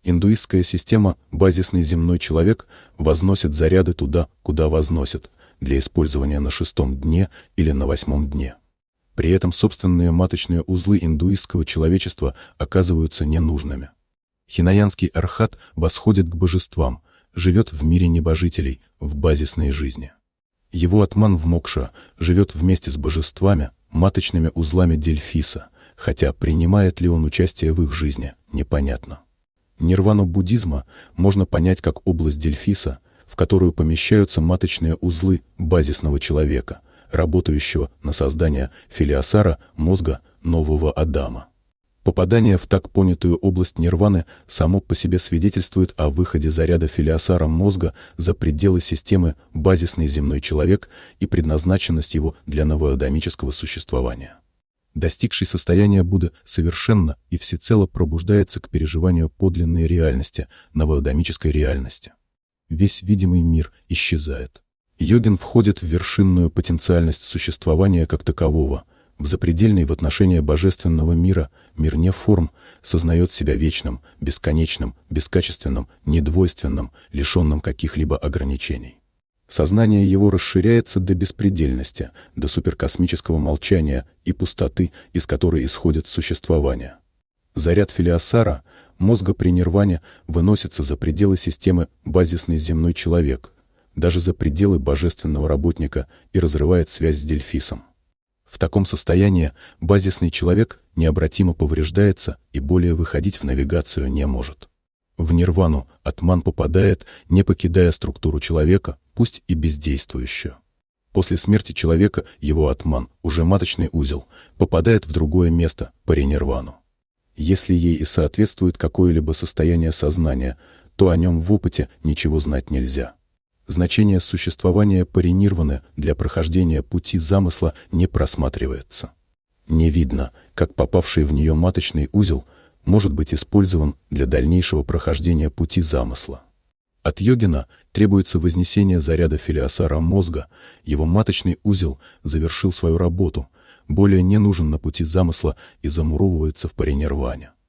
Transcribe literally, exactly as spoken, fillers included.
Индуистская система «базисный земной человек» возносит заряды туда, куда возносит, для использования на шестом дне или на восьмом дне. При этом собственные маточные узлы индуистского человечества оказываются ненужными. Хинаянский архат восходит к божествам, живет в мире небожителей, в базисной жизни. Его атман в мокша живет вместе с божествами, маточными узлами Дельфиса, хотя принимает ли он участие в их жизни, непонятно. Нирвану буддизма можно понять как область Дельфиса, в которую помещаются маточные узлы базисного человека, работающего на создание филиасара, мозга нового Адама. Попадание в так понятую область нирваны само по себе свидетельствует о выходе заряда филиасара мозга за пределы системы базисный земной человек и предназначенность его для новоадамического существования. Достигший состояния Будды совершенно и всецело пробуждается к переживанию подлинной реальности, новоадамической реальности. Весь видимый мир исчезает. Йогин входит в вершинную потенциальность существования как такового, в запредельный в отношении божественного мира, мир не форм, сознает себя вечным, бесконечным, бескачественным, недвойственным, лишенным каких-либо ограничений. Сознание его расширяется до беспредельности, до суперкосмического молчания и пустоты, из которой исходит существование. Заряд филиасара, мозга при нирване, выносится за пределы системы базисный земной человек, даже за пределы божественного работника и разрывает связь с Дельфисом. В таком состоянии базисный человек необратимо повреждается и более выходить в навигацию не может. В нирвану атман попадает, не покидая структуру человека, пусть и бездействующую. После смерти человека его атман, уже маточный узел, попадает в другое место, паринирвану. Если ей и соответствует какое-либо состояние сознания, то о нем в опыте ничего знать нельзя. Значение существования паринирваны для прохождения пути замысла не просматривается. Не видно, как попавший в нее маточный узел может быть использован для дальнейшего прохождения пути замысла. От йогина требуется вознесение заряда филиасара мозга, его маточный узел завершил свою работу, более не нужен на пути замысла и замуровывается в паринирване.